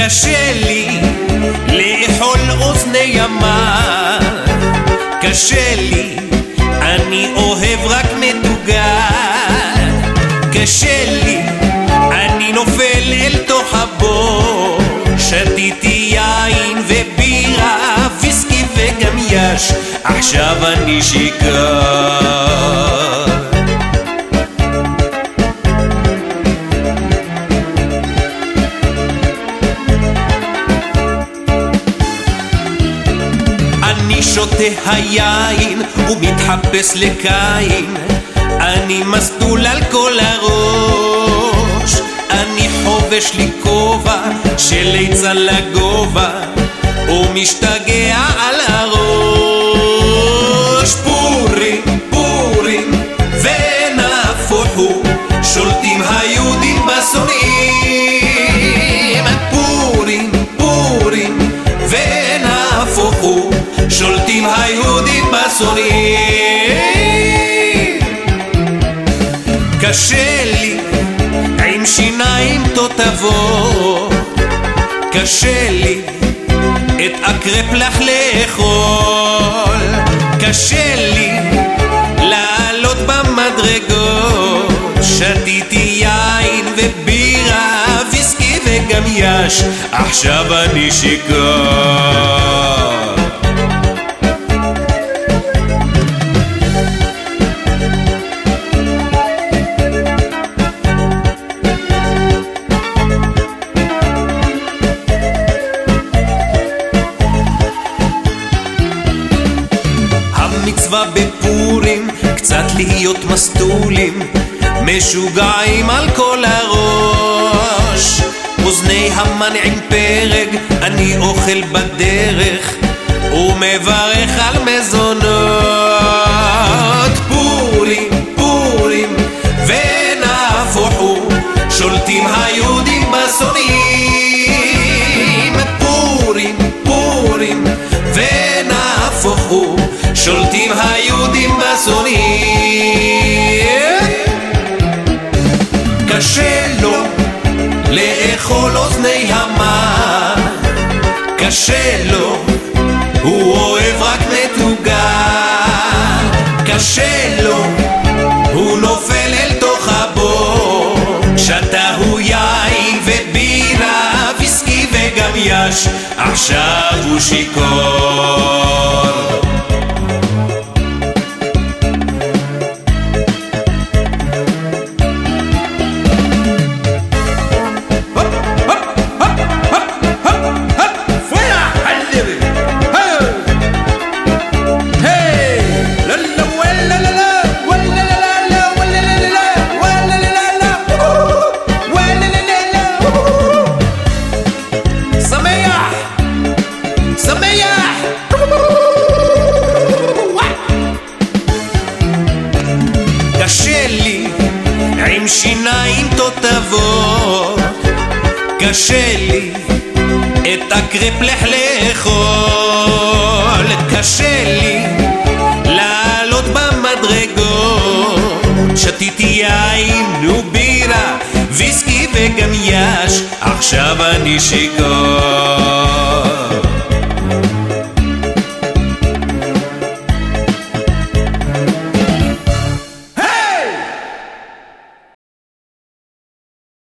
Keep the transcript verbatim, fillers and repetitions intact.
קשה לי לאכול אוזני המן, קשה לי, אני אוהב רק מטוגן, קשה לי, אני נופל אל תוך הבור, שתיתי יין ובירה, ויסקי וגם יש, עכשיו אני שיכור. אני שותה היין ומתחפש לקין, אני מסטול על כל הראש, אני חובש לי כובע של ליצן לגובה ומשתגע על הראש. פורים, פורים ונהפוכו, שולטים היהודים בשונאים. פורים, פורים ונהפוכו, שולטים היהודים בשונאים. קשה לי עם שיניים תותבות, קשה לי את אקרפלח לאכול, קשה לי לעלות במדרגות, שתיתי יין ובירה, ויסקי וגם יש, עכשיו אני שיכור. מצווה בפורים, קצת להיות מסטולים, משוגעים על כל הראש. אוזני המן עם פרק, אני אוכל בדרך, ומברך על מזונות. פורים, פורים ונהפוכו, שולטים היהודים בשונאים. פורים, פורים ונהפוכו, שולטים היהודים בשונאים. קשה לו לאכול אוזני המן, קשה לו, הוא אוהב רק מטוגן, קשה לו, הוא נופל אל תוך הבור, שתה הוא יין ובירה, ויסקי וגם יש, עכשיו הוא שיכור. קשה לי עם שיניים תותבות, קשה לי את אקרפלח לאכול, קשה לי לעלות במדרגות, שתיתי יין ובירה, ויסקי וגם יש, עכשיו אני שיכור.